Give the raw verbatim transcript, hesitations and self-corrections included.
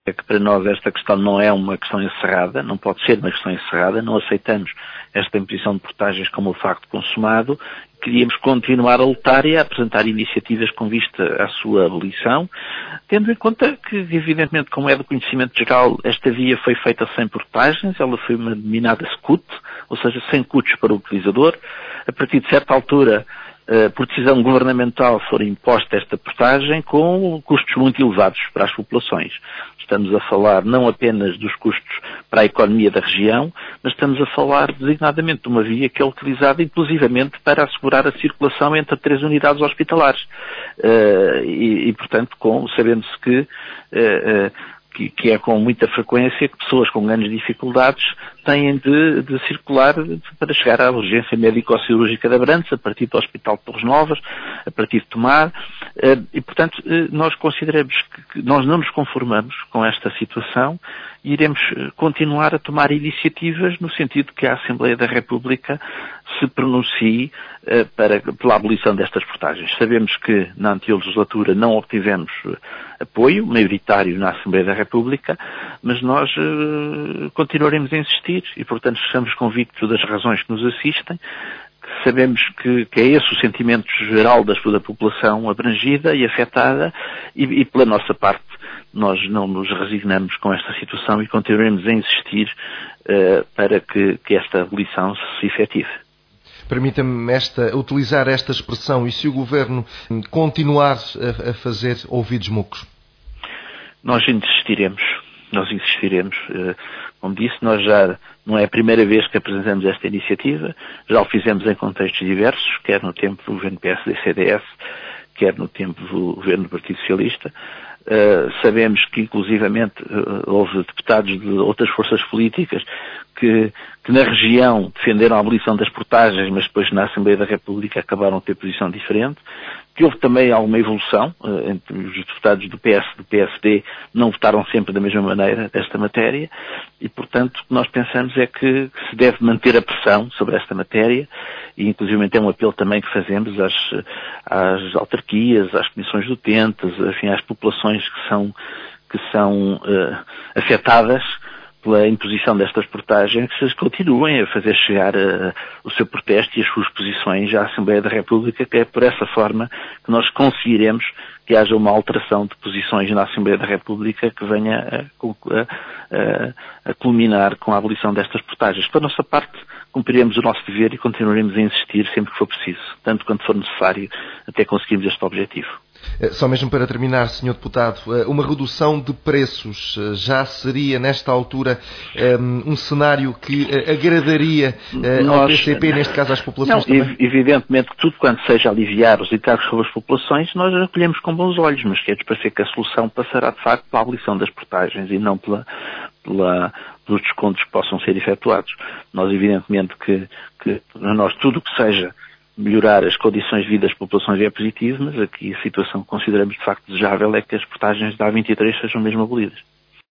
é que para nós esta questão não é uma questão encerrada, não pode ser uma questão encerrada, não aceitamos esta imposição de portagens como o facto consumado, queríamos continuar a lutar e a apresentar iniciativas com vista à sua abolição, tendo em conta que, evidentemente, como é do conhecimento geral, esta via foi feita sem portagens, ela foi uma denominada S C U T, ou seja, sem custos para o utilizador. A partir de certa altura, por decisão governamental, foi imposta esta portagem com custos muito elevados para as populações. Estamos a falar não apenas dos custos para a economia da região, mas estamos a falar designadamente de uma via que é utilizada inclusivamente para assegurar a circulação entre três unidades hospitalares. Uh, e, e, portanto, com, sabendo-se que, uh, uh, que, que é com muita frequência que pessoas com grandes dificuldades têm de, de circular para chegar à urgência médico-cirúrgica de Abrantes, a partir do Hospital de Torres Novas, a partir de Tomar, e portanto nós consideramos que nós não nos conformamos com esta situação e iremos continuar a tomar iniciativas no sentido que a Assembleia da República se pronuncie para, pela abolição destas portagens. Sabemos que na anterior legislatura não obtivemos apoio maioritário na Assembleia da República, mas nós uh, continuaremos a insistir e, portanto, estamos convictos das razões que nos assistem, que sabemos que, que é esse o sentimento geral da, da população abrangida e afetada e, e, pela nossa parte, nós não nos resignamos com esta situação e continuaremos a insistir uh, para que, que esta abolição se efetive. Permita-me esta, utilizar esta expressão, e se o Governo continuar a, a fazer ouvidos mucos? Nós insistiremos, nós insistiremos. Como disse, nós já não é a primeira vez que apresentamos esta iniciativa, já o fizemos em contextos diversos, quer no tempo do governo P S D C D S, quer no tempo do governo do Partido Socialista. Uh, sabemos que, inclusivamente, uh, houve deputados de outras forças políticas que, que na região defenderam a abolição das portagens, mas depois na Assembleia da República acabaram a ter posição diferente, que houve também alguma evolução, uh, entre os deputados do P S e do P S D não votaram sempre da mesma maneira desta matéria, e portanto o que nós pensamos é que, que se deve manter a pressão sobre esta matéria, e inclusive é um apelo também que fazemos às, às autarquias, às comissões de utentes, enfim, às populações que são, que são uh, afetadas pela imposição destas portagens, que se continuem a fazer chegar uh, o seu protesto e as suas posições à Assembleia da República, que é por essa forma que nós conseguiremos que haja uma alteração de posições na Assembleia da República que venha a, a, a, a culminar com a abolição destas portagens. Pela nossa parte, cumpriremos o nosso dever e continuaremos a insistir sempre que for preciso, tanto quanto for necessário, até conseguirmos este objetivo. Só mesmo para terminar, senhor Deputado, uma redução de preços já seria, nesta altura, um cenário que agradaria ao P C P, neste caso às populações não, também? Evidentemente que tudo quanto seja aliviar os encargos sobre as populações, nós acolhemos com bons olhos, mas quer parecer que a solução passará, de facto, pela abolição das portagens e não pela, pela, pelos descontos que possam ser efetuados. Nós, evidentemente, que, que nós tudo o que seja melhorar as condições de vida das populações é positivo, mas aqui a situação que consideramos de facto desejável é que as portagens da A vinte e três sejam mesmo abolidas.